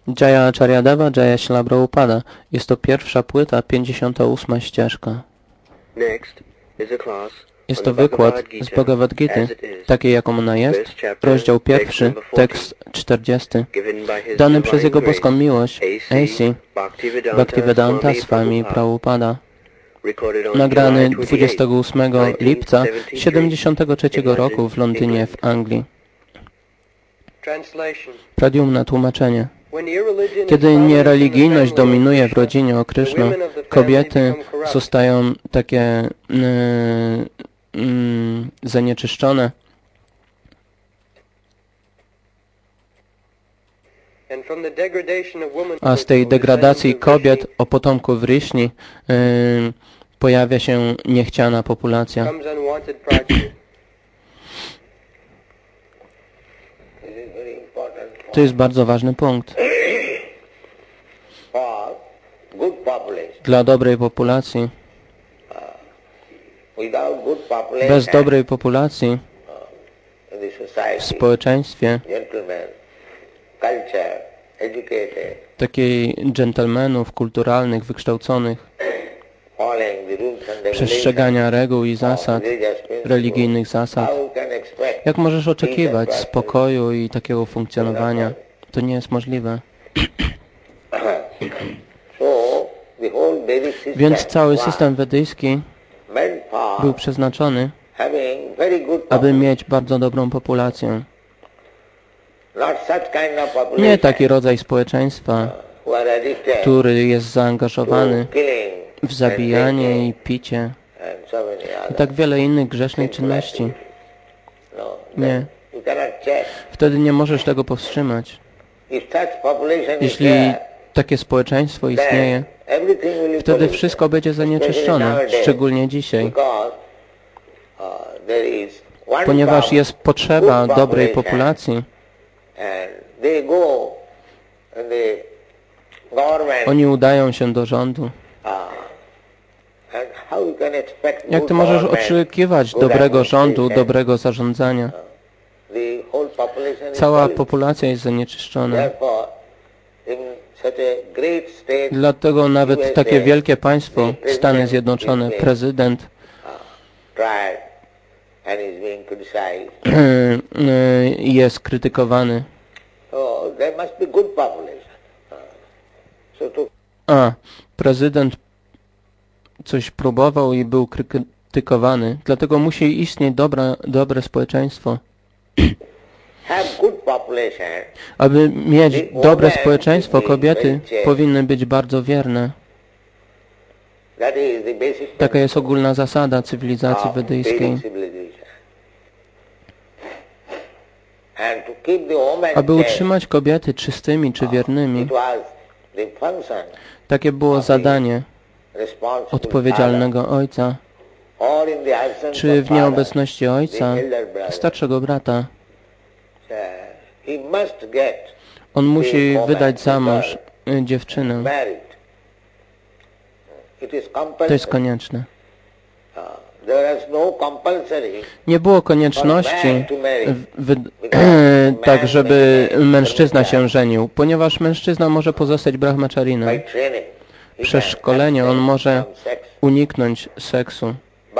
Jaya Acharyadeva, Jaya Śrīla Prabhupada. Jest to pierwsza płyta, 58. ścieżka. Jest to wykład z Bhagavad Gita, takiej jaką ona jest, rozdział 1, tekst 40, dany przez Jego boską miłość, A.C. Bhaktivedanta Swami Prabhupada, nagrany 28 lipca 73 roku w Londynie w Anglii. Pradyumna tłumaczenie. Kiedy niereligijność dominuje w rodzinie o Krysznu, kobiety zostają takie zanieczyszczone. A z tej degradacji kobiet o potomku Vrishni pojawia się niechciana populacja. To jest bardzo ważny punkt. Dla dobrej populacji. Bez dobrej populacji w społeczeństwie, takiej dżentelmenów kulturalnych, wykształconych, przestrzegania reguł i zasad, religijnych zasad. Jak możesz oczekiwać spokoju i takiego funkcjonowania? To nie jest możliwe. Więc cały system wedyjski był przeznaczony, aby mieć bardzo dobrą populację. Nie taki rodzaj społeczeństwa, który jest zaangażowany w zabijanie i picie i tak wiele innych grzesznych czynności. Nie. Wtedy nie możesz tego powstrzymać. Jeśli takie społeczeństwo istnieje, wtedy wszystko będzie zanieczyszczone, szczególnie dzisiaj. Ponieważ jest potrzeba dobrej populacji, oni udają się do rządu. Jak ty możesz oczekiwać dobrego rządu, dobrego zarządzania? Cała populacja jest zanieczyszczona. Dlatego nawet takie wielkie państwo, Stany Zjednoczone, prezydent jest krytykowany. Prezydent coś próbował i był krytykowany. Dlatego musi istnieć dobre społeczeństwo. Aby mieć dobre społeczeństwo, kobiety powinny być bardzo wierne. Taka jest ogólna zasada cywilizacji wedyjskiej. Aby utrzymać kobiety czystymi czy wiernymi, takie było zadanie odpowiedzialnego ojca, czy w nieobecności ojca, starszego brata. On musi wydać za mąż dziewczynę. To jest konieczne. Nie było konieczności tak, żeby mężczyzna się żenił, ponieważ mężczyzna może pozostać brahmacharinem. Przez szkolenie on może uniknąć seksu.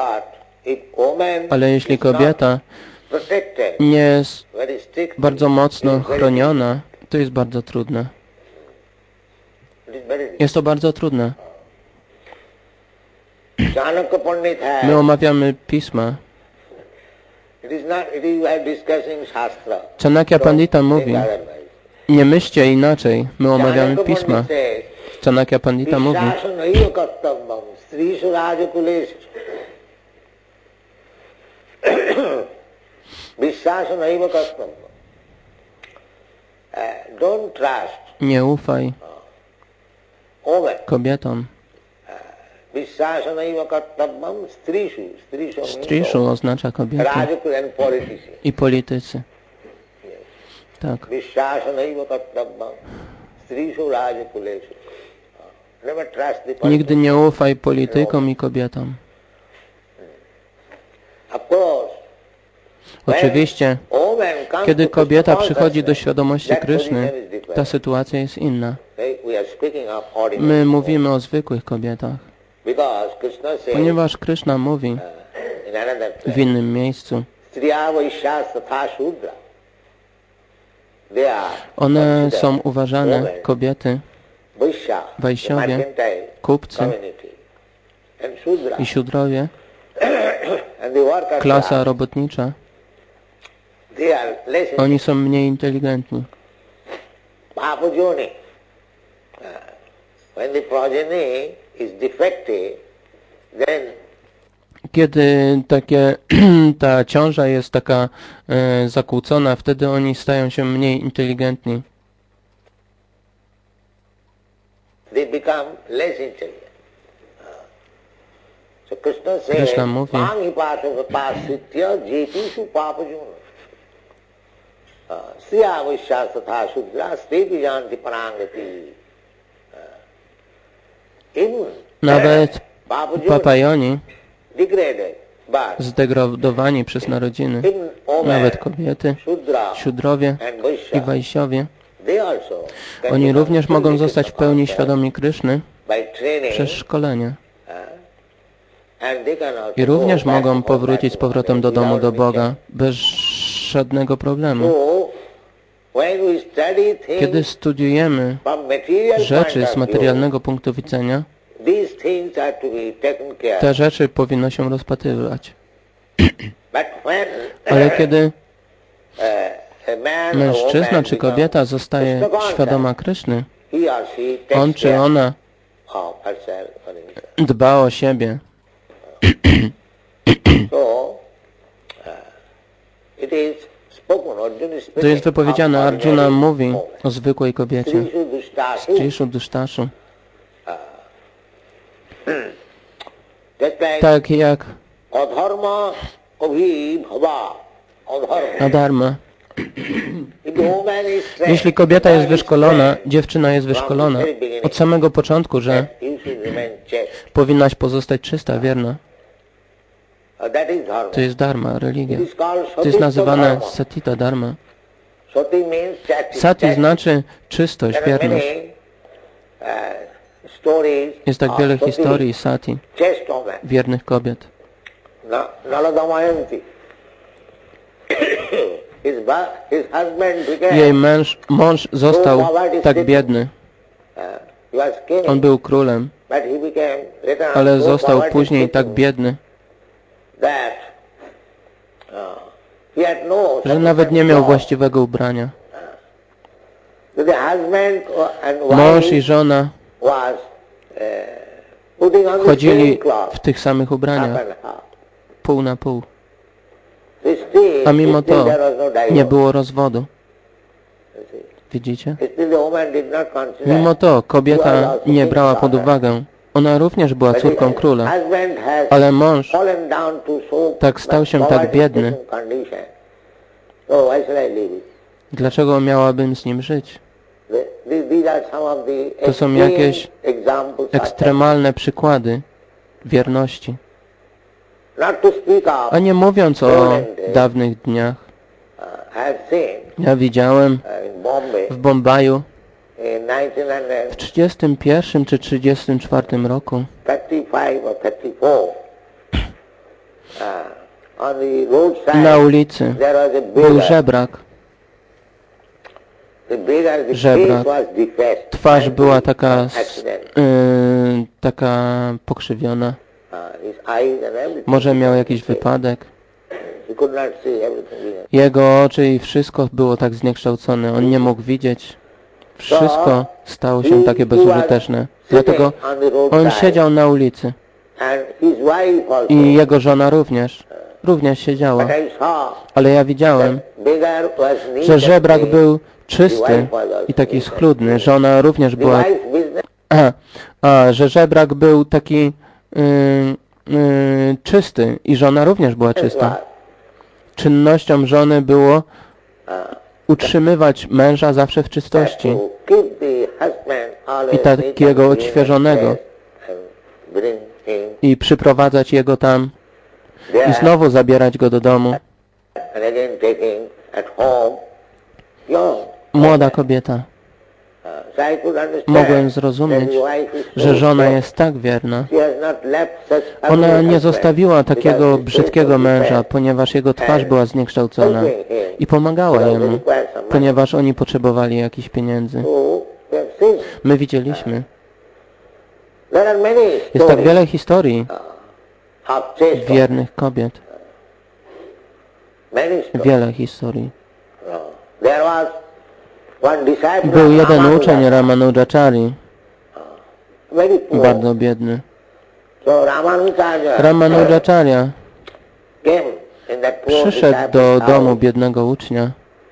Ale jeśli kobieta nie jest bardzo mocno chroniona, to jest bardzo trudne. Jest to bardzo trudne. My omawiamy pisma. Chanakya Pandita mówi, nie myślcie inaczej, my omawiamy pisma. Chanakya Pandita mówi, nie ufaj kobietom. Strishu oznacza kobiety i politycy. Tak. Nigdy nie ufaj politykom i kobietom. Oczywiście, kiedy kobieta przychodzi do świadomości Kryszny, ta sytuacja jest inna. My mówimy o zwykłych kobietach, ponieważ Kryszna mówi w innym miejscu. One są uważane, kobiety, wajśiowie, kupcy i siódrowie, klasa robotnicza. Oni są mniej inteligentni. Kiedy ta ciąża jest taka zakłócona, wtedy oni stają się mniej inteligentni. Krishna mówi, nawet papajoni zdegradowani przez narodziny, nawet kobiety, siódrowie i wajśiowie, oni również mogą zostać w pełni świadomi Kryszny przez szkolenie. I również mogą powrócić z powrotem do domu, do Boga, bez żadnego problemu. Kiedy studiujemy rzeczy z materialnego punktu widzenia, te rzeczy powinno się rozpatrywać. Ale kiedy mężczyzna czy kobieta zostaje świadoma Kryszny, on czy ona dba o siebie. To jest wypowiedziane, Arjuna mówi o zwykłej kobiecie, Strishu Dushtashu. Tak jak adharma. Jeśli kobieta jest wyszkolona, dziewczyna jest wyszkolona od samego początku, że powinnaś pozostać czysta, wierna. To jest dharma, religia. To jest nazywane satita dharma. Sati znaczy czystość, wierność. Jest tak wiele historii sati, wiernych kobiet. Jej mąż został tak biedny. On był królem, ale został później tak biedny, że nawet nie miał właściwego ubrania. Mąż i żona chodzili w tych samych ubraniach, pół na pół. A mimo to nie było rozwodu. Widzicie? Mimo to kobieta nie brała pod uwagę. Ona również była córką króla, ale mąż tak stał się tak biedny. Dlaczego miałabym z nim żyć? To są jakieś ekstremalne przykłady wierności. A nie mówiąc o dawnych dniach, ja widziałem w Bombaju w 31 czy 34 roku na ulicy był żebrak. Twarz była taka pokrzywiona. Może miał jakiś wypadek. Jego oczy i wszystko było tak zniekształcone. On nie mógł widzieć. Wszystko stało się takie bezużyteczne. Dlatego on siedział na ulicy. I jego żona również siedziała. Ale ja widziałem, że żebrak był czysty i taki schludny. Żona również była... że żebrak był taki czysty i żona również była czysta. Czynnością żony było utrzymywać męża zawsze w czystości i takiego odświeżonego i przyprowadzać jego tam i znowu zabierać go do domu. Młoda kobieta. Mogłem zrozumieć, że żona jest tak wierna. Ona nie zostawiła takiego brzydkiego męża, ponieważ jego twarz była zniekształcona i pomagała jemu, ponieważ oni potrzebowali jakichś pieniędzy. My widzieliśmy. Jest tak wiele historii wiernych kobiet. Wiele historii. Był jeden uczeń Ramanujacharya, bardzo biedny. Ramanujacharya przyszedł do domu biednego ucznia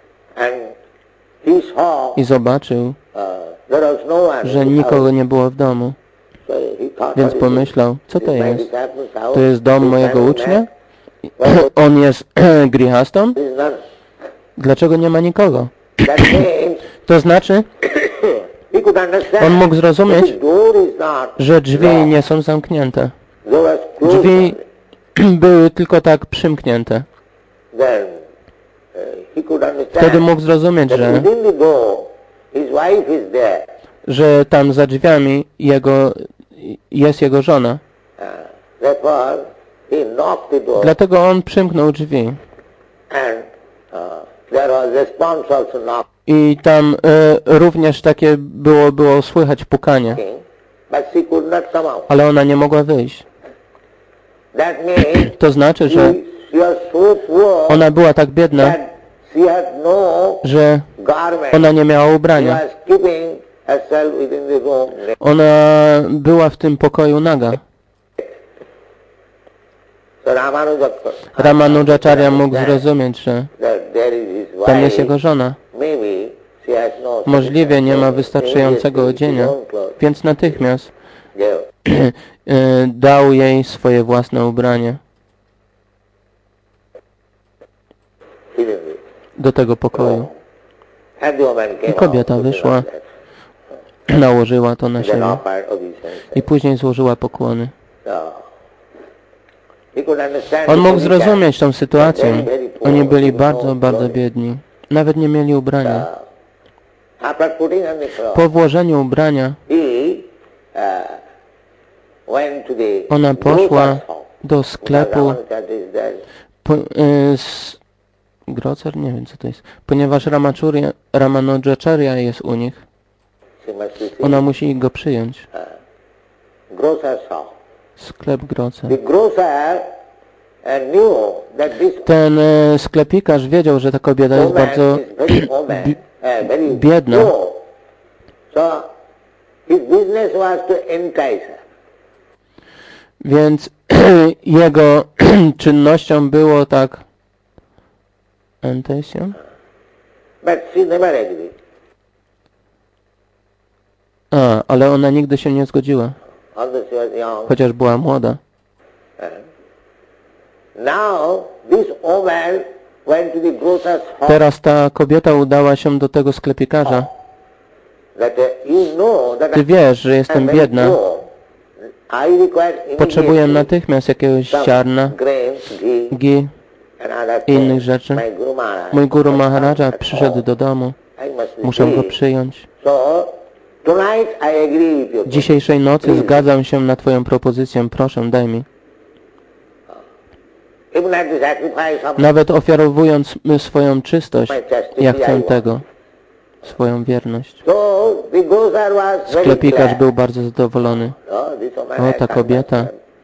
i zobaczył, że nikogo nie było w domu. Więc pomyślał, co to jest? To jest dom mojego ucznia? On jest grihastą? Dlaczego nie ma nikogo? To znaczy, on mógł zrozumieć, że drzwi nie są zamknięte. Drzwi były tylko tak przymknięte. Wtedy mógł zrozumieć, że tam za drzwiami jest jego żona. Dlatego on przymknął drzwi. I tam również takie było słychać pukanie. Ale ona nie mogła wyjść. To znaczy, że ona była tak biedna, że ona nie miała ubrania. Ona była w tym pokoju naga. Ramanujacharya mógł zrozumieć, że tam jest jego żona. Możliwie nie ma wystarczającego odzienia, więc natychmiast dał jej swoje własne ubranie do tego pokoju. I kobieta wyszła, nałożyła to na siebie i później złożyła pokłony. On mógł zrozumieć tą sytuację. Oni byli bardzo, bardzo biedni. Nawet nie mieli ubrania. Po włożeniu ubrania ona poszła do sklepu Grocer? Nie wiem, co to jest. Ponieważ Ramanujacharya jest u nich, ona musi go przyjąć. Sklep Grocer. Ten sklepikarz wiedział, że ta kobieta jest bardzo biedna. Więc jego czynnością było tak ale ona nigdy się nie zgodziła. Chociaż była młoda. Teraz ta kobieta udała się do tego sklepikarza. Ty wiesz, że jestem biedna. Potrzebuję natychmiast jakiegoś ziarna, ghee i innych rzeczy. Mój Guru Maharaja przyszedł do domu. Muszę go przyjąć. Dzisiejszej nocy zgadzam się na Twoją propozycję. Proszę, daj mi. Nawet ofiarowując swoją czystość, ja chcę tego, swoją wierność. Sklepikarz był bardzo zadowolony. O, ta kobieta.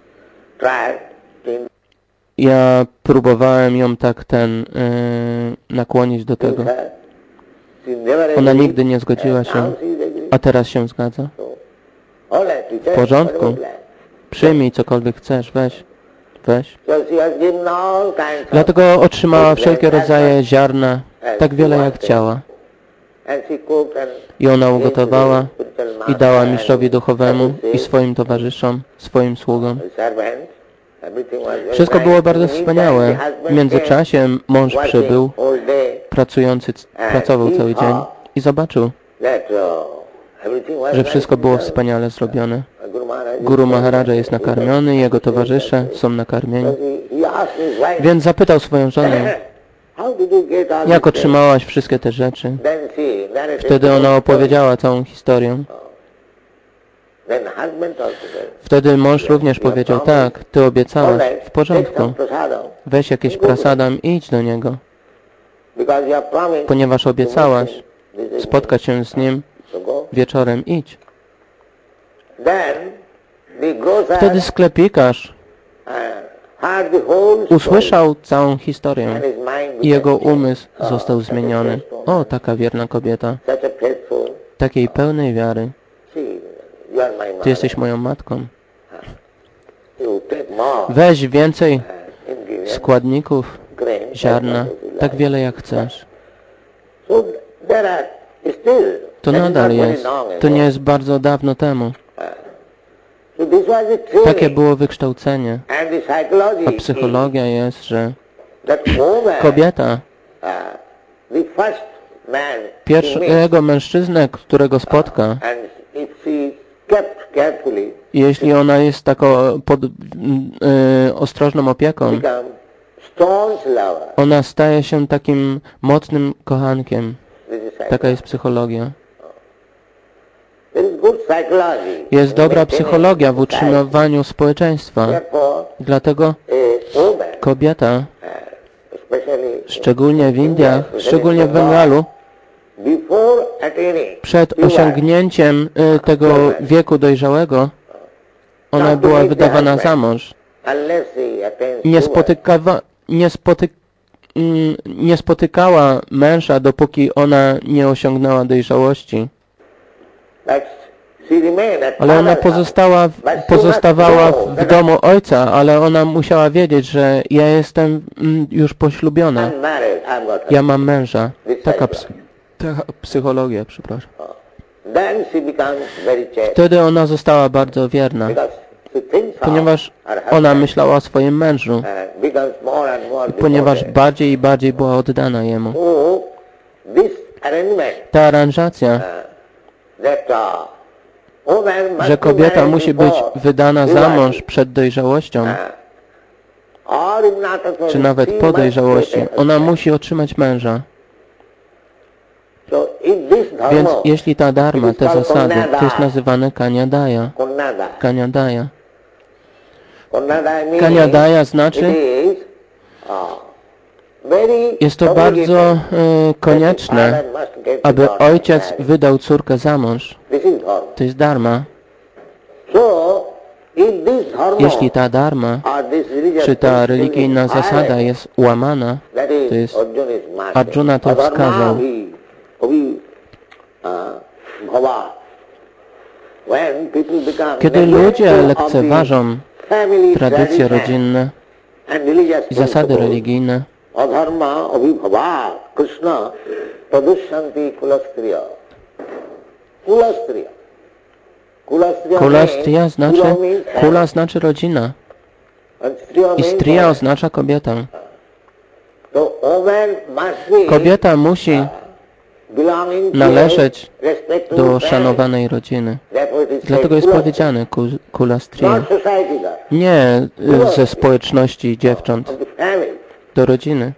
Ja próbowałem ją tak nakłonić do tego. Ona nigdy nie zgodziła się, a teraz się zgadza. W porządku. Przyjmij cokolwiek chcesz, weź. Dlatego otrzymała wszelkie rodzaje ziarna, tak wiele jak chciała. I ona ugotowała i dała mistrzowi duchowemu i swoim towarzyszom, swoim sługom. Wszystko było bardzo wspaniałe. W międzyczasie mąż przybył, pracował cały dzień i zobaczył, że wszystko było wspaniale zrobione. Guru Maharaja jest nakarmiony, jego towarzysze są nakarmieni. Więc zapytał swoją żonę, Jak otrzymałaś wszystkie te rzeczy? Wtedy ona opowiedziała całą historię. Wtedy mąż również powiedział, tak, ty obiecałaś, w porządku. Weź jakieś prasadam i idź do niego. Ponieważ obiecałaś spotkać się z nim wieczorem, idź. Wtedy sklepikarz usłyszał całą historię i jego umysł został zmieniony. O, taka wierna kobieta, takiej pełnej wiary. Ty jesteś moją matką. Weź więcej składników, ziarna, tak wiele jak chcesz. To nadal jest. To nie jest bardzo dawno temu. Takie było wykształcenie. A psychologia jest, że kobieta, pierwszego mężczyznę, którego spotka, jeśli ona jest taką pod ostrożną opieką, ona staje się takim mocnym kochankiem. Taka jest psychologia. Jest dobra psychologia w utrzymywaniu społeczeństwa. Dlatego kobieta, szczególnie w Indiach, szczególnie w Bengalu, przed osiągnięciem tego wieku ona była wydawana za mąż. Nie spotykała męża, dopóki ona nie osiągnęła dojrzałości. Ale ona pozostawała w domu ojca, ale ona musiała wiedzieć, że ja jestem już poślubiona. Ja mam męża. Taka psychologia, przepraszam. Wtedy ona została bardzo wierna, ponieważ ona myślała o swoim mężu, ponieważ bardziej i bardziej była oddana jemu. Ta aranżacja, że kobieta musi być wydana za mąż przed dojrzałością, czy nawet po dojrzałości, ona musi otrzymać męża. Więc jeśli ta dharma, te zasady, to jest nazywane kanyadaya. Kanyadaya. Kanyadaya znaczy, jest to bardzo konieczne, aby ojciec wydał córkę za mąż. To jest dharma. Jeśli ta dharma, czy ta religijna zasada jest łamana, to jest, Arjuna to wskazał. Kiedy ludzie lekceważą tradycje rodzinne i zasady religijne, kula znaczy rodzina i striya oznacza kobietę. Kobieta musi należeć do szanowanej rodziny. Dlatego jest powiedziane kula striya. Nie ze społeczności dziewcząt, do rodziny.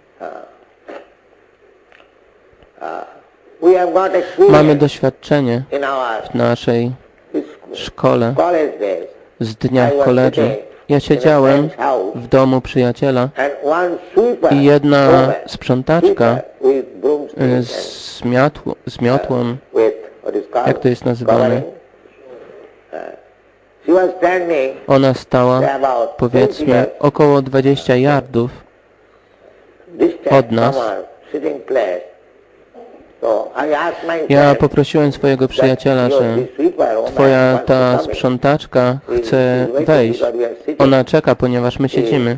Mamy doświadczenie w naszej szkole, z dnia w Ja siedziałem w domu przyjaciela i jedna sprzątaczka z miotłą, jak to jest nazywane, ona stała, powiedzmy, około 20 yardów od nas. Ja poprosiłem swojego przyjaciela, że twoja ta sprzątaczka chce wejść. Ona czeka, ponieważ my siedzimy.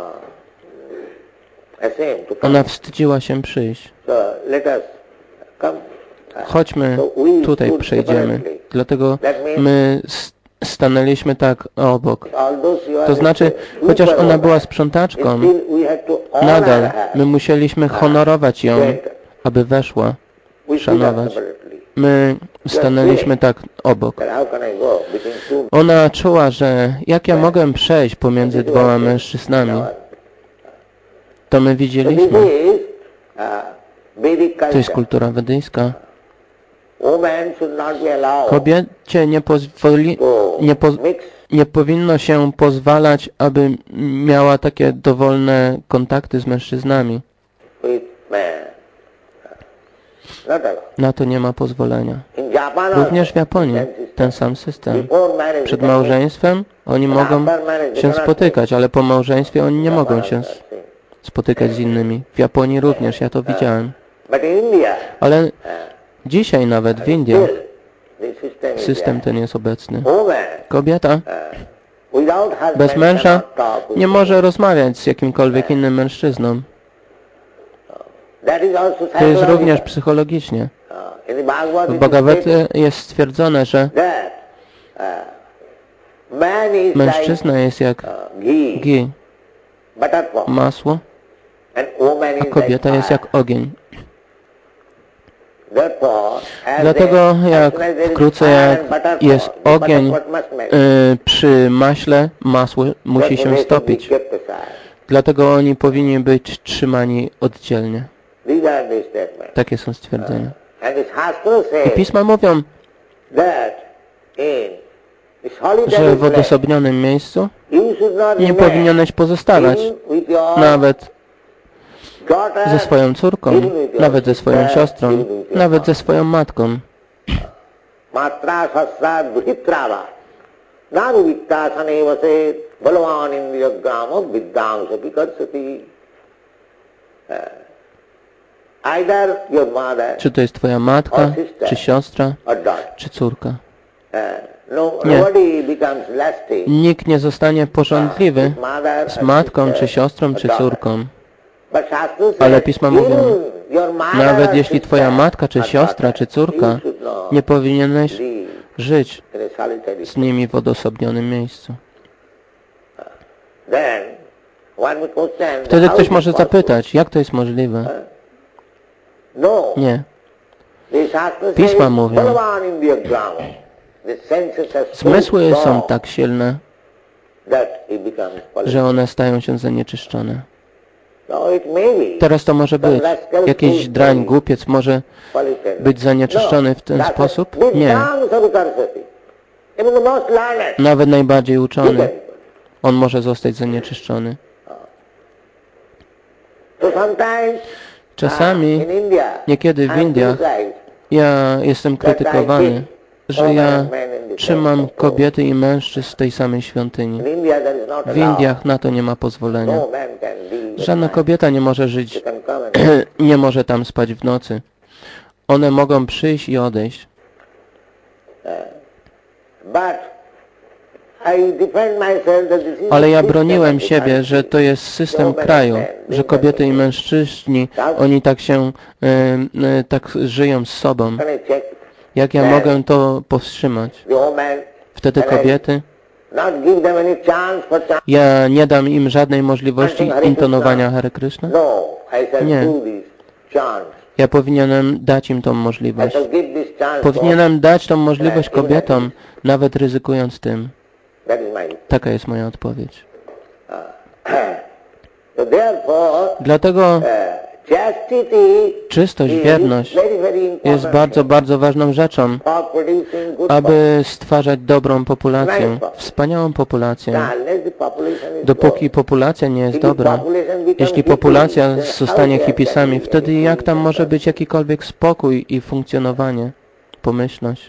Ona wstydziła się przyjść. Chodźmy, tutaj przejdziemy. Dlatego my stanęliśmy tak obok. To znaczy, chociaż ona była sprzątaczką, nadal my musieliśmy honorować ją, aby weszła, szanować. My stanęliśmy tak obok. Ona czuła, że jak ja mogę przejść pomiędzy dwoma mężczyznami, to my widzieliśmy, To jest kultura wedyjska. Kobiecie nie powinno się pozwalać, aby miała takie dowolne kontakty z mężczyznami. Na to nie ma pozwolenia. Również w Japonii ten sam system. Przed małżeństwem oni mogą się spotykać, ale po małżeństwie oni nie mogą się spotykać z innymi. W Japonii również, ja to widziałem. Ale dzisiaj nawet w Indiach system ten jest obecny. Kobieta bez męża nie może rozmawiać z jakimkolwiek innym mężczyzną. To jest również psychologicznie. W Bhagavadzie jest stwierdzone, że mężczyzna jest jak ghee, masło, a kobieta jest jak ogień. Dlatego jak wkrótce jak jest ogień przy maśle, masło musi się stopić. Dlatego oni powinni być trzymani oddzielnie. Takie są stwierdzenia. I pisma mówią, że w odosobnionym miejscu nie powinieneś pozostawać nawet ze swoją córką, nawet ze swoją siostrą, nawet ze swoją matką. Czy to jest twoja matka, czy siostra, czy córka? Nie. Nikt nie zostanie pożądliwy z matką, czy siostrą, czy córką. Ale pisma mówią, nawet jeśli twoja matka, czy siostra, czy córka, nie powinieneś żyć z nimi w odosobnionym miejscu. Wtedy ktoś może zapytać, jak to jest możliwe? Nie. Pisma mówią, zmysły są tak silne, że one stają się zanieczyszczone. Teraz to może być. Jakiś drań, głupiec może być zanieczyszczony w ten sposób? Nie. Nawet najbardziej uczony, on może zostać zanieczyszczony. Czasami, niekiedy w Indiach, ja jestem krytykowany, że ja trzymam kobiety i mężczyzn w tej samej świątyni. W Indiach na to nie ma pozwolenia. Żadna kobieta nie może żyć, nie może tam spać w nocy. One mogą przyjść i odejść. Ale ja broniłem siebie, że to jest system kraju, że kobiety i mężczyźni, oni tak się, tak żyją z sobą. Jak ja mogę to powstrzymać? Wtedy kobiety, ja nie dam im żadnej możliwości intonowania Hare Krishna? Nie. Ja powinienem dać im tą możliwość. Powinienem dać tą możliwość kobietom, nawet ryzykując tym. Taka jest moja odpowiedź. Dlatego czystość, wierność jest bardzo, bardzo ważną rzeczą, aby stwarzać dobrą populację, wspaniałą populację. Dopóki populacja nie jest dobra, jeśli populacja zostanie hipisami, wtedy jak tam może być jakikolwiek spokój i funkcjonowanie, pomyślność?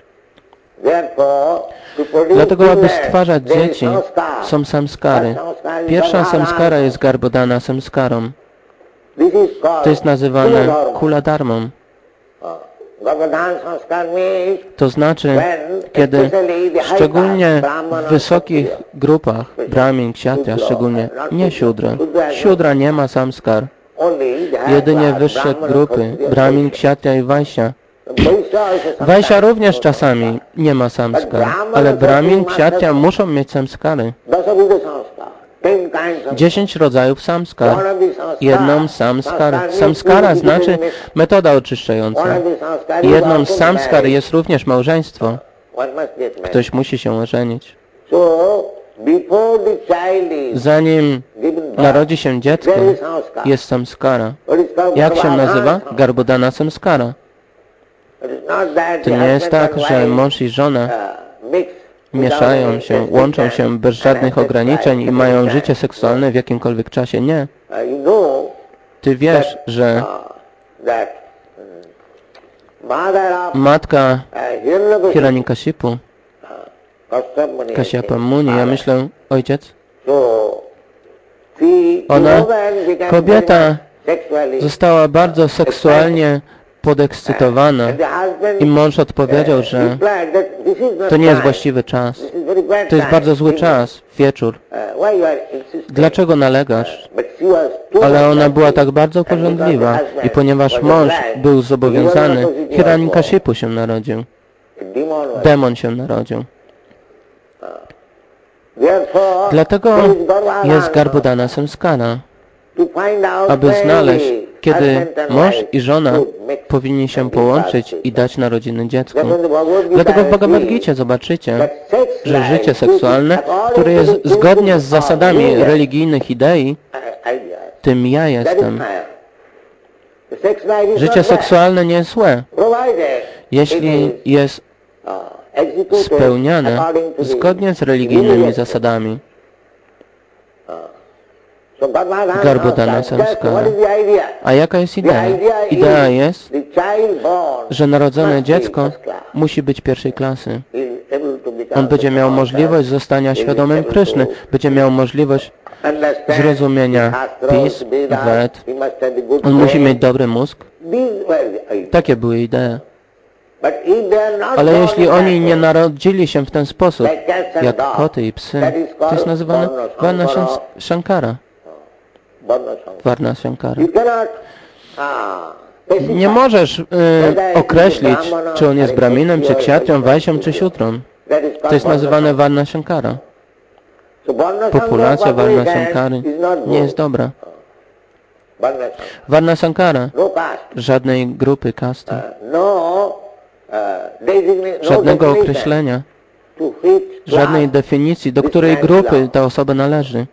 Dlatego, aby stwarzać dzieci, są samskary. Pierwsza samskara jest garbhodana samskarą. To jest nazywane kula dharmą. To znaczy, kiedy szczególnie w wysokich grupach, brahmin, kshatriya, szczególnie nie siudra. Siudra nie ma samskar. Jedynie wyższe grupy, brahmin, kshatriya i vaishya. Vaishya również czasami nie ma samskar, ale brahmin, kshatriya muszą mieć samskary. 10 rodzajów samskar. Jedną samskar. Samskara znaczy metoda oczyszczająca. Jedną z samskar jest również małżeństwo. Ktoś musi się ożenić. Zanim narodzi się dziecko, jest samskara. Jak się nazywa? Garbhodana samskara. To nie jest tak, że mąż i żona mieszają się, łączą się bez żadnych ograniczeń i mają życie seksualne w jakimkolwiek czasie. Nie. Ty wiesz, że matka Hiranyakashipu, Kashyapa Muni, ja myślę, ojciec, ona, kobieta, została bardzo seksualnie podekscytowana i mąż odpowiedział, że to nie jest właściwy czas. To jest bardzo zły czas, wieczór. Dlaczego nalegasz? Ale ona była tak bardzo pożądliwa i ponieważ mąż był zobowiązany, Hiranyakashipu się narodził. Demon się narodził. Dlatego jest Garbhodana samskara, aby znaleźć, kiedy mąż i żona powinni się połączyć i dać narodziny dziecku. Dlatego w Bhagavad Gita zobaczycie, że życie seksualne, które jest zgodnie z zasadami religijnych idei, tym ja jestem. Życie seksualne nie jest złe, jeśli jest spełniane zgodnie z religijnymi zasadami. Garbhodana samskara. A jaka jest idea? Idea jest, że narodzone dziecko musi być pierwszej klasy. On będzie miał możliwość zostania świadomym Kryszny, będzie miał możliwość zrozumienia pism, Ved. On musi mieć dobry mózg. Takie były idee. Ale jeśli oni nie narodzili się w ten sposób, jak koty i psy, to jest nazywane Varna Shankara. Varna Shankara. Nie możesz określić, czy on jest Brahminem, czy Kshatriyam, Vaishyam, czy Shudrą. To jest nazywane Varna Shankara. Populacja Varna Shankary nie jest dobra. Varna Shankara, żadnej grupy, kasty, żadnego określenia, żadnej definicji, do której grupy ta osoba należy.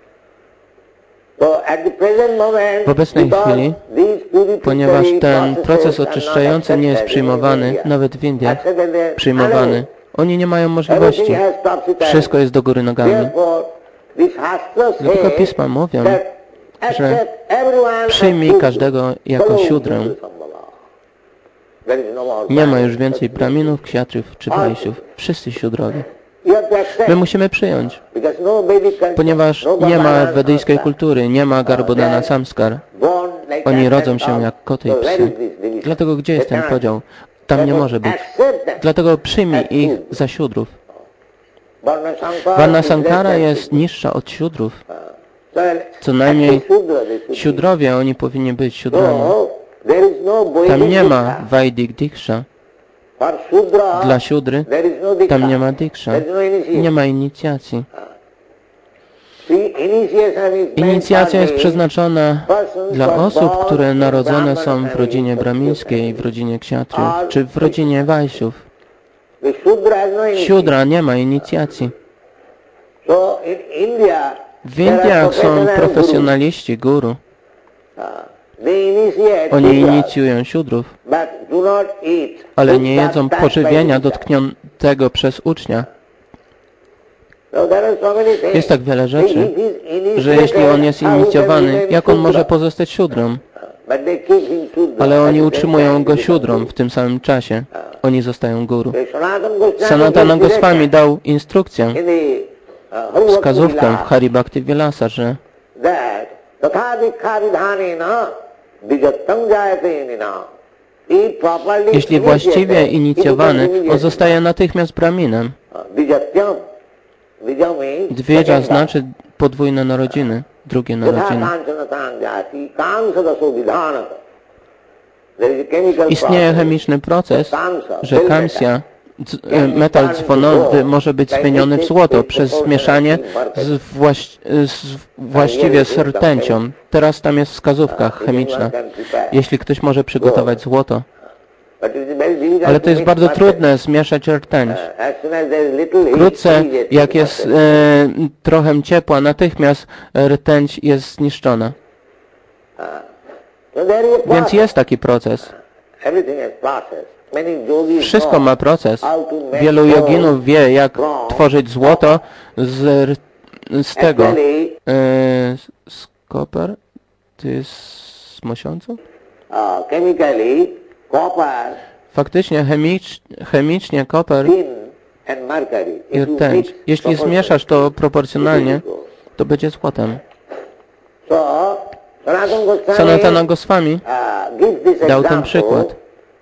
W obecnej chwili, ponieważ ten proces oczyszczający nie jest przyjmowany, nawet w Indiach, przyjmowany, oni nie mają możliwości. Wszystko jest do góry nogami. Dlatego pisma mówią, że przyjmij każdego jako Shudrę. Nie ma już więcej Brahminów, Kshatrów czy Vaishyów. Wszyscy Shudrowie. My musimy przyjąć, ponieważ nie ma wedyjskiej kultury, nie ma Garbhodana samskar. Oni rodzą się jak koty i psy. Dlatego gdzie jest ten podział? Tam nie może być. Dlatego przyjmij ich za Shudrów. Varna Shankara jest niższa od Shudrów. Co najmniej Shudrowie, oni powinni być Shudrami. Tam nie ma Vaidik Diksha. Dla Shudry tam nie ma Diksha. Nie ma inicjacji. Inicjacja jest przeznaczona dla osób, które narodzone są w rodzinie brahmińskiej, w rodzinie Kshatriów, czy w rodzinie Vaishyów. Shudra nie ma inicjacji. W Indiach są profesjonaliści, guru. Oni inicjują Shudrów, ale nie jedzą pożywienia dotkniętego przez ucznia. Jest tak wiele rzeczy, że jeśli on jest inicjowany, jak on może pozostać Shudrą? Ale oni utrzymują go Shudrą w tym samym czasie. Oni zostają guru. Sanatana Goswami dał instrukcję, wskazówkę w Hari Bhakti Vilasa, że jeśli właściwie inicjowany, on zostaje natychmiast Brahminem. Dwija znaczy podwójne narodziny, drugie narodziny. Istnieje chemiczny proces, że kamsja, metal dzwonowy może być zmieniony w złoto przez zmieszanie właściwie z rtęcią. Teraz tam jest wskazówka chemiczna. Jeśli ktoś może przygotować złoto, Ale to jest bardzo trudne zmieszać rtęć. Wkrótce, jak jest trochę ciepła, natychmiast rtęć jest zniszczona. Więc jest taki proces. Wszystko ma proces. Wielu joginów wie, jak tworzyć złoto z tego. Z koper? To jest z mosiądzu? Faktycznie chemicznie koper i rtęć. Jeśli zmieszasz to proporcjonalnie, to będzie złotem. Sanatana Goswami dał ten przykład.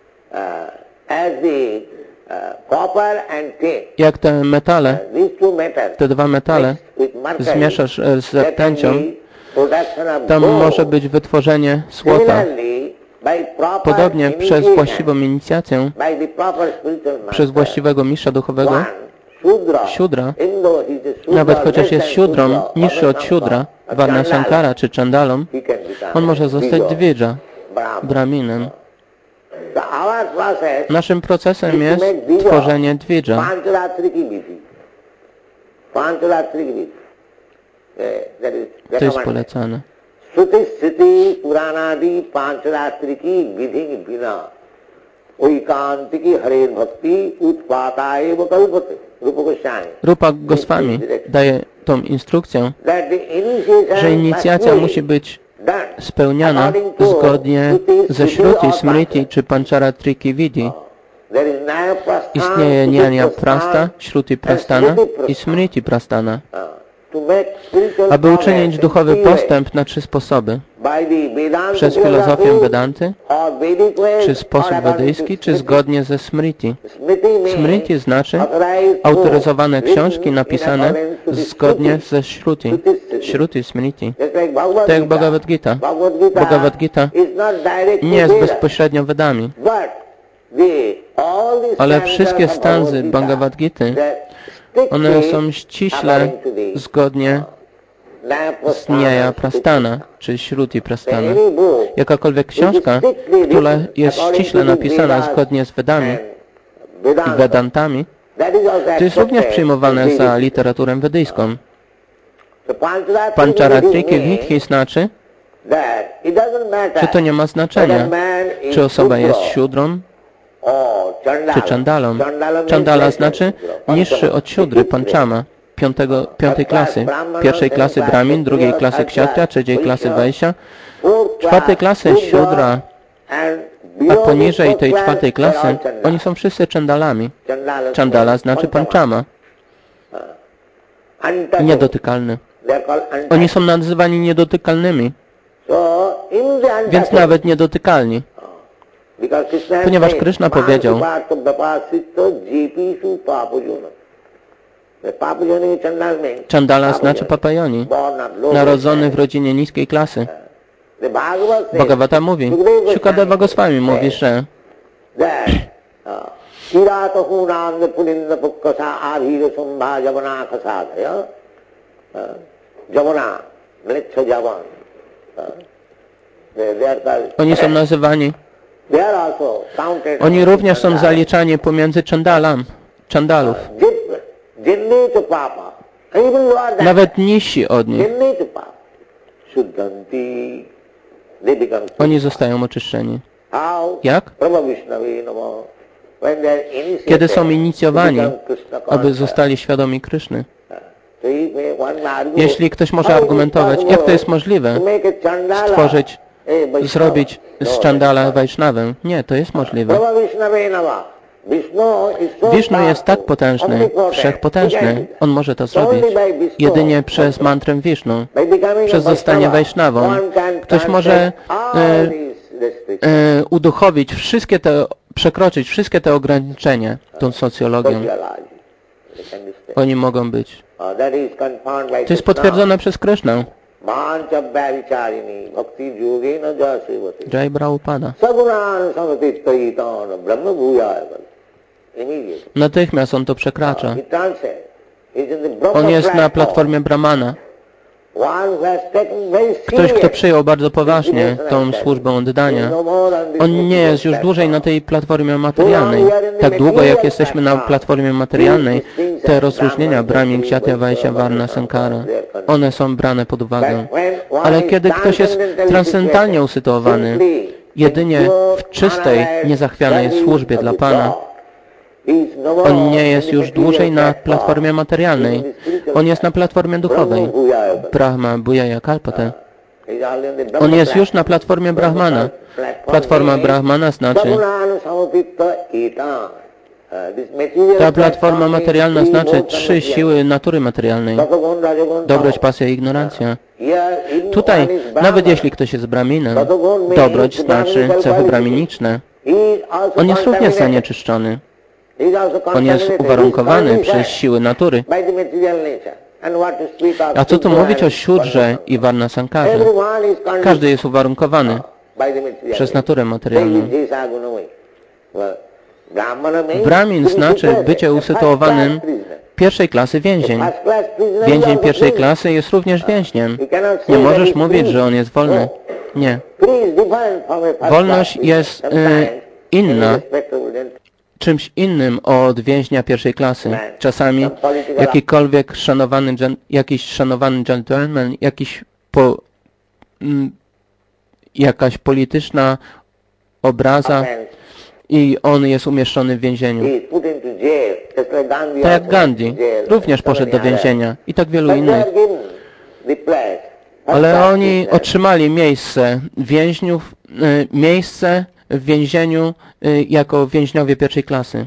Jak te metale, te dwa metale zmieszasz z rtęcią, tam może być wytworzenie złota. Podobnie przez właściwą inicjację, przez właściwego mistrza duchowego, siudra, nawet chociaż jest siudrą, niższy od siudra, Varnasankara czy Chandalą, on może zostać dvidża, brahminem. Naszym procesem jest tworzenie dvidża. To jest polecane. Rupa Goswami daje tą instrukcję, że inicjacja musi być spełniana zgodnie ze Shruti, Smriti czy Pancharatriki Vidhi. Istnieje Nyaya Prasta, Shruti Prastana i Smriti Prastana. Aby uczynić duchowy postęp na 3 sposoby. Przez filozofię Vedanty, czy sposób wedyjski, czy zgodnie ze Smriti. Smriti znaczy autoryzowane książki napisane zgodnie ze Shruti. Shruti, Smriti. Tak jak Bhagavad Gita. Bhagavad Gita nie jest bezpośrednio Vedami. Ale wszystkie stanzy Bhagavad Gity, one są ściśle zgodnie z Nyaya Prastana, czy Shruti Prastana. Jakakolwiek książka, która jest ściśle napisana zgodnie z Vedami i Vedantami, to jest również przyjmowane za literaturę wedyjską. Pancharatriki Vidhi znaczy, że to nie ma znaczenia, czy osoba jest siudrą, czy Chandalą. Chandala znaczy niższy od siudry, Panchama, piątej klasy. Pierwszej klasy Brahmin, drugiej klasy Kshatriya, trzeciej klasy Vaishya, czwartej klasy Shudra, a poniżej tej czwartej klasy oni są wszyscy Chandalami. Chandala znaczy Panchama, niedotykalny. Oni są nazywani niedotykalnymi, więc nawet niedotykalni. Ponieważ Krishna powiedział, Chandala znaczy Papayoni, narodzony w rodzinie niskiej klasy. Bhagavata mówi, Shukadeva Goswami mówi, że oni są nazywani, oni również są zaliczani pomiędzy Chandalów. Nawet niżsi od nich. Oni zostają oczyszczeni. Jak? Kiedy są inicjowani, aby zostali świadomi Kryszny. Jeśli ktoś może argumentować, jak to jest możliwe, zrobić z Chandala Vaishnavę. Nie, to jest możliwe. Vishnu jest tak potężny, wszechpotężny, on może to zrobić jedynie przez mantrę Vishnu, przez zostanie Vaishnavą. Ktoś może uduchowić przekroczyć wszystkie te ograniczenia tą socjologią. Oni mogą być. To jest potwierdzone przez Krishnę. Jai Prabhupada. Natychmiast on to przekracza. On jest na platformie Brahmana. Ktoś, kto przyjął bardzo poważnie tą służbę oddania, on nie jest już dłużej na tej platformie materialnej. Tak długo, jak jesteśmy na platformie materialnej, te rozróżnienia Brahmin, Kshatriya, Vaishya, Varna, Sankara, one są brane pod uwagę. Ale kiedy ktoś jest transcendentalnie usytuowany, jedynie w czystej, niezachwianej służbie dla Pana, on nie jest już dłużej na platformie materialnej. On jest na platformie duchowej. Brahma, Bhujaya, Kalpate. On jest już na platformie Brahmana. Platforma Brahmana znaczy, ta platforma materialna znaczy 3 siły natury materialnej. Dobroć, pasja i ignorancja. Tutaj, nawet jeśli ktoś jest Brahminem, dobroć znaczy cechy braminiczne. On jest również zanieczyszczony. On jest uwarunkowany przez siły natury. A co tu mówić o Siudrze i Varna Sankarze? Każdy jest uwarunkowany przez naturę materialną. Brahmin znaczy bycie usytuowanym pierwszej klasy więzień. Więzień pierwszej klasy jest również więźniem. Nie możesz mówić, że on jest wolny. Nie. Wolność jest inna, czymś innym od więźnia pierwszej klasy. Czasami jakiś szanowany gentleman, jakaś polityczna obraza i on jest umieszczony w więzieniu. Tak jak Gandhi również poszedł do więzienia i tak wielu innych. Ale oni otrzymali miejsce więźniów, miejsce w więzieniu jako więźniowie pierwszej klasy.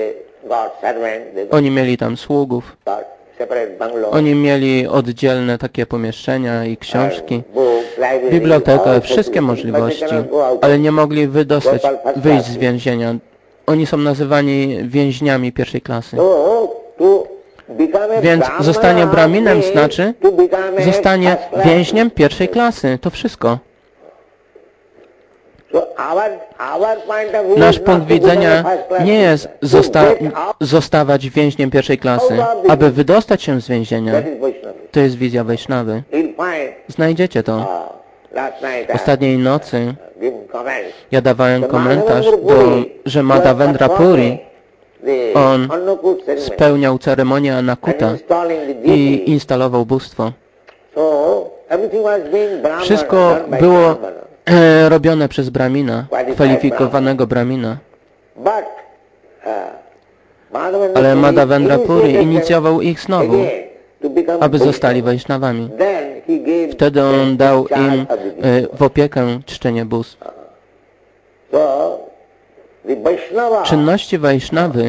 Oni mieli tam sługów. Oni mieli oddzielne takie pomieszczenia i książki, bibliotekę, wszystkie możliwości, ale nie mogli wyjść z więzienia. Oni są nazywani więźniami pierwszej klasy. Więc zostanie Brahminem znaczy zostanie więźniem pierwszej klasy. To wszystko. Nasz punkt widzenia nie jest zostawać więźniem pierwszej klasy, aby wydostać się z więzienia. To jest wizja Vaishnavy. Znajdziecie to. Ostatniej nocy ja dawałem komentarz, że Madhavendra Puri, on spełniał ceremonię Anakuta i instalował bóstwo. Wszystko było robione przez Brahmina, kwalifikowanego Brahmina. Ale Madhavendra Puri inicjował ich znowu, aby zostali Vaishnavami. Wtedy on dał im w opiekę czczenie bóstw. Czynności Vaishnavy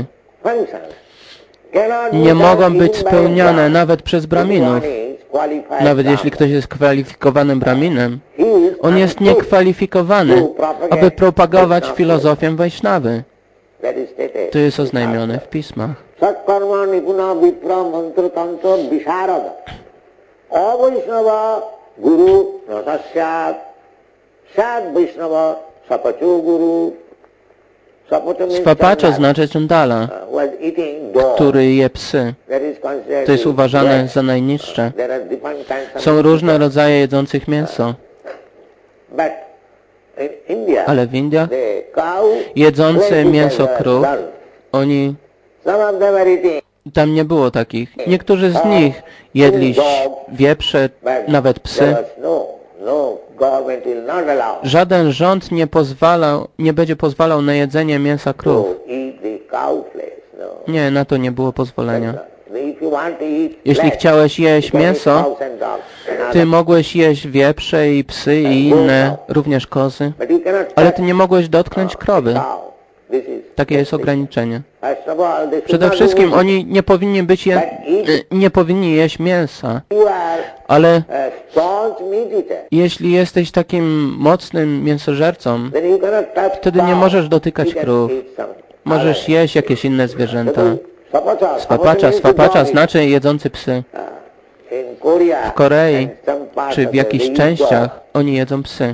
nie mogą być spełniane nawet przez Brahminów. Nawet jeśli ktoś jest kwalifikowanym Brahminem, on jest niekwalifikowany, aby propagować filozofię Vaishnavy. To jest oznajmione w pismach. Swapacza znaczy Chandala, który je psy. To jest uważane za najniższe. Są różne rodzaje jedzących mięso. Ale w Indiach jedzący mięso krów, oni... Tam nie było takich. Niektórzy z nich jedli wieprze, nawet psy. Żaden rząd nie będzie pozwalał na jedzenie mięsa krów. Nie, na to nie było pozwolenia. Jeśli chciałeś jeść mięso, ty mogłeś jeść wieprze i psy i inne, również kozy, ale ty nie mogłeś dotknąć krowy. Takie jest ograniczenie. Przede wszystkim oni nie powinni jeść mięsa, ale jeśli jesteś takim mocnym mięsożercą, wtedy nie możesz dotykać krów. Możesz jeść jakieś inne zwierzęta. Swapacza znaczy jedzący psy. W Korei czy w jakichś częściach oni jedzą psy.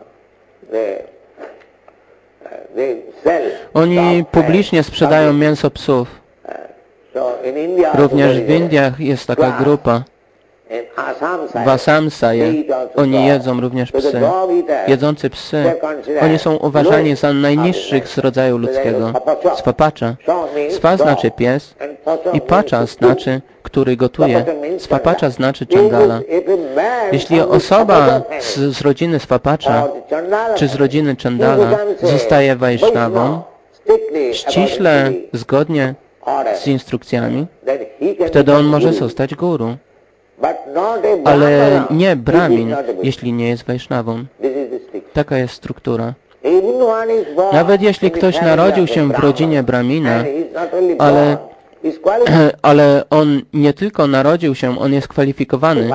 Oni publicznie sprzedają mięso psów. Również w Indiach jest taka grupa. W Asamsaje oni jedzą również psy. Jedzący psy, oni są uważani za najniższych z rodzaju ludzkiego. Swapacza. Swa znaczy pies i pacza znaczy, który gotuje. Swapacza znaczy czangala. Jeśli osoba z rodziny Swapacza czy z rodziny Chandala zostaje Wajsznawą, ściśle zgodnie z instrukcjami, wtedy on może zostać guru. Ale nie Brahmin, jeśli nie jest Wajsznawą. Taka jest struktura. Nawet jeśli ktoś narodził się w rodzinie Brahmina, ale on nie tylko narodził się, on jest kwalifikowany.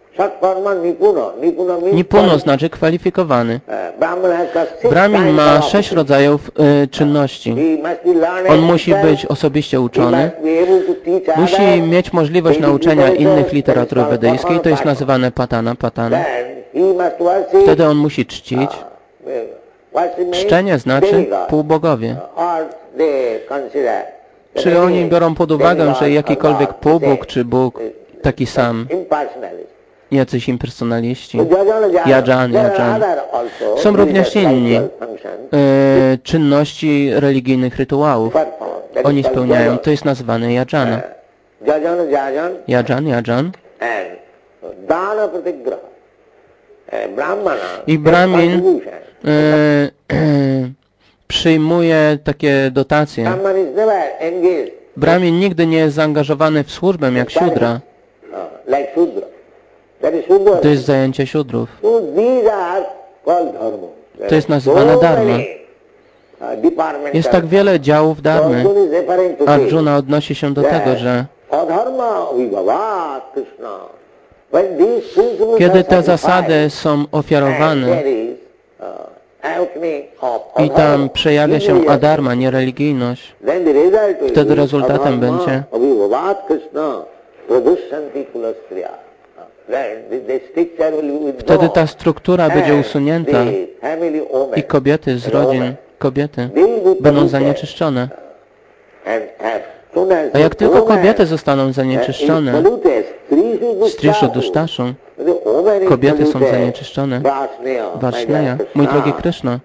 Nipuno znaczy kwalifikowany. Brahmin ma 6 rodzajów czynności. On musi być osobiście uczony, musi mieć możliwość nauczenia innych literatury wedyjskiej, to jest nazywane patana. Wtedy on musi czcić. Czczenie znaczy półbogowie. Czy oni biorą pod uwagę, że jakikolwiek półbóg czy Bóg taki sam? Jacyś impersonaliści, Yajan. Są również inni czynności religijnych rytuałów. Oni spełniają, to jest nazywane Yajana. Yajan. I Brahmin przyjmuje takie dotacje. Brahmin nigdy nie jest zaangażowany w służbę jak Shudra. To jest zajęcie Shudrów. To jest nazywane dharma. Jest tak wiele działów dharmy. Arjuna odnosi się do tego, że kiedy te zasady są ofiarowane i tam przejawia się adharma, niereligijność, wtedy rezultatem będzie wtedy ta struktura będzie usunięta i kobiety z rodzin, będą zanieczyszczone. A jak tylko kobiety zostaną zanieczyszczone, striszu dusztaszu, kobiety są zanieczyszczone. Varshnaya, mój drogi Krishna.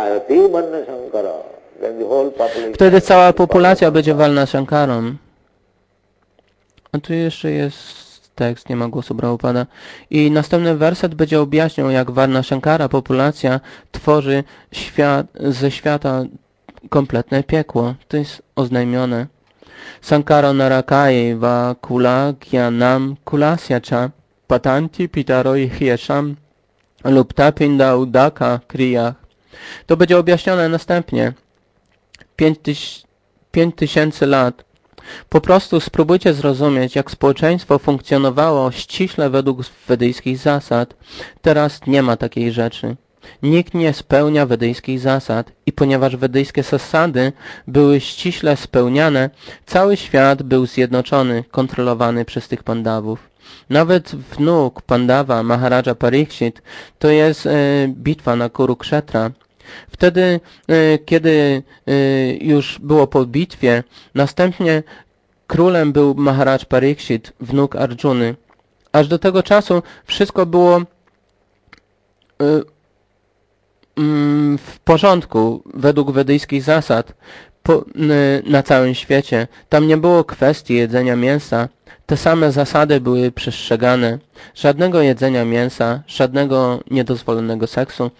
Wtedy cała populacja będzie Varna Shankaram. A tu jeszcze jest tekst, nie ma głosu Prabhupada. I następny werset będzie objaśniał, jak Varna Shankara populacja tworzy ze świata kompletne piekło. To jest oznajmione. Sankara narakaye va kula gyanam kulasyacha patanti pitaroi hiesham lupta pinda udaka kriyach. To będzie objaśnione następnie. 5000 lat. Po prostu spróbujcie zrozumieć, jak społeczeństwo funkcjonowało ściśle według wedyjskich zasad. Teraz nie ma takiej rzeczy. Nikt nie spełnia wedyjskich zasad i ponieważ wedyjskie zasady były ściśle spełniane, cały świat był zjednoczony, kontrolowany przez tych Pandawów. Nawet wnuk Pandawa, Maharaja Parikshit, to jest bitwa na Kurukshetra. Wtedy, kiedy już było po bitwie, następnie królem był Maharaj Parikshit, wnuk Arjuny. Aż do tego czasu wszystko było w porządku, według wedyjskich zasad, na całym świecie. Tam nie było kwestii jedzenia mięsa. Te same zasady były przestrzegane. Żadnego jedzenia mięsa, żadnego niedozwolonego seksu,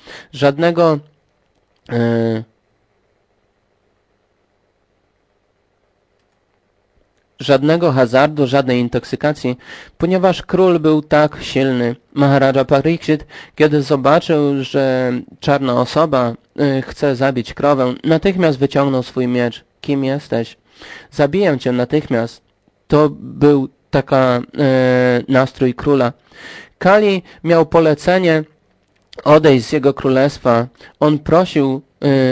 żadnego hazardu, żadnej intoksykacji, ponieważ król był tak silny. Maharaja Parikshit, kiedy zobaczył, że czarna osoba chce zabić krowę, natychmiast wyciągnął swój miecz. Kim jesteś? Zabiję cię natychmiast. To był taka nastrój króla. Kali miał polecenie odejść z jego królestwa. On prosił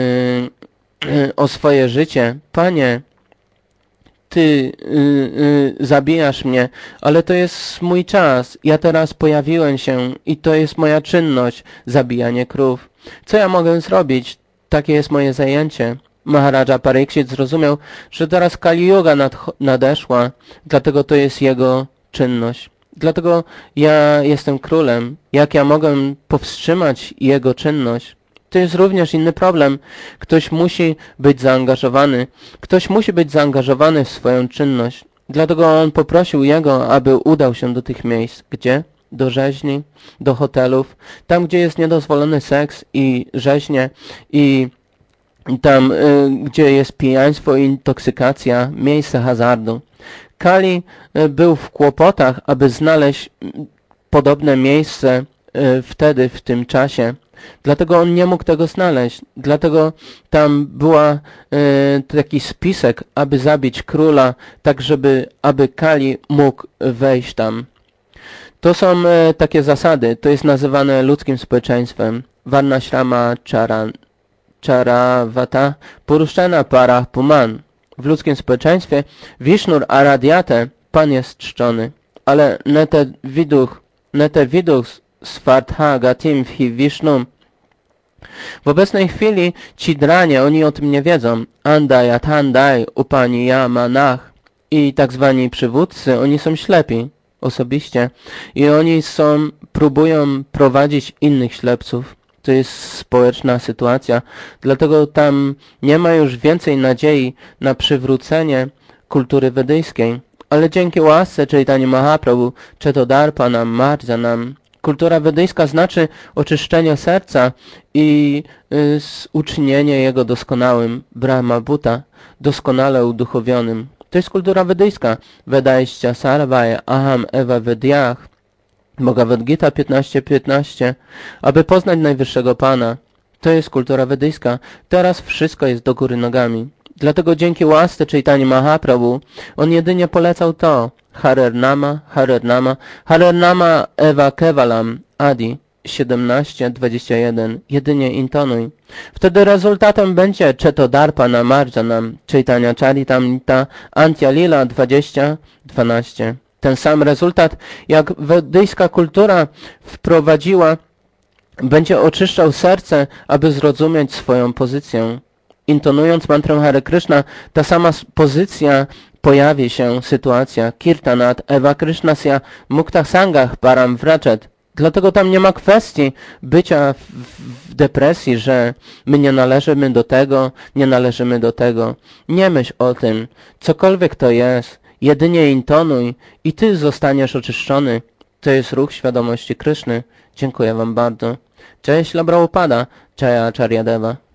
o swoje życie. Panie, ty zabijasz mnie, ale to jest mój czas. Ja teraz pojawiłem się i to jest moja czynność, zabijanie krów. Co ja mogę zrobić? Takie jest moje zajęcie. Maharaja Parikshit zrozumiał, że teraz Kali Yuga nadeszła, dlatego to jest jego czynność. Dlatego ja jestem królem. Jak ja mogę powstrzymać jego czynność? To jest również inny problem. Ktoś musi być zaangażowany. Ktoś musi być zaangażowany w swoją czynność. Dlatego on poprosił jego, aby udał się do tych miejsc. Gdzie? Do rzeźni, do hotelów, tam gdzie jest niedozwolony seks i rzeźnie i tam gdzie jest pijaństwo i intoksykacja, miejsce hazardu. Kali był w kłopotach, aby znaleźć podobne miejsce wtedy, w tym czasie. Dlatego on nie mógł tego znaleźć. Dlatego tam była taki spisek, aby zabić króla, tak aby Kali mógł wejść tam. To są takie zasady. To jest nazywane ludzkim społeczeństwem. Varnashrama Charavata Purushana Para Puman. W ludzkim społeczeństwie Vishnur Aradyate, Pan jest czczony. Ale nete viduch Svartha Gatim Hi Vishnu. W obecnej chwili ci dranie, oni o tym nie wiedzą. Andai Atandai Upaniyamanach i tak zwani przywódcy, oni są ślepi osobiście i oni próbują prowadzić innych ślepców. To jest społeczna sytuacja, dlatego tam nie ma już więcej nadziei na przywrócenie kultury wedyjskiej. Ale dzięki łasce Chaitanya Mahaprabhu, Chetodarpanam, Marjanam, kultura wedyjska znaczy oczyszczenie serca i uczynienie jego doskonałym, Brahma Bhuta, doskonale uduchowionym. To jest kultura wedyjska. Vedajścia sarvaya aham eva vedyach. Bhagavad Gita 15:15. Aby poznać najwyższego Pana. To jest kultura wedyjska. Teraz wszystko jest do góry nogami. Dlatego dzięki łasce Chaitanya Mahaprabhu on jedynie polecał to. Harer Nama, Harer Nama, Harer Nama Eva Kevalam, Adi 17:21. Jedynie intonuj. Wtedy rezultatem będzie Chetodarpana Marjanam, Chaitanya Charitamrita, Antya Lila 20:12. Ten sam rezultat, jak wedyjska kultura wprowadziła, będzie oczyszczał serce, aby zrozumieć swoją pozycję. Intonując mantrę Hare Krishna, ta sama pozycja pojawi się, sytuacja Kirtanat Eva Krishnasya Mukta Sangach Param Vrachet. Dlatego tam nie ma kwestii bycia w depresji, że my nie należymy do tego, nie należymy do tego. Nie myśl o tym, cokolwiek to jest, jedynie intonuj i ty zostaniesz oczyszczony. To jest ruch świadomości Kryszny. Dziękuję wam bardzo. Cześć Śla Prabhupada, Jaya Acharyadeva.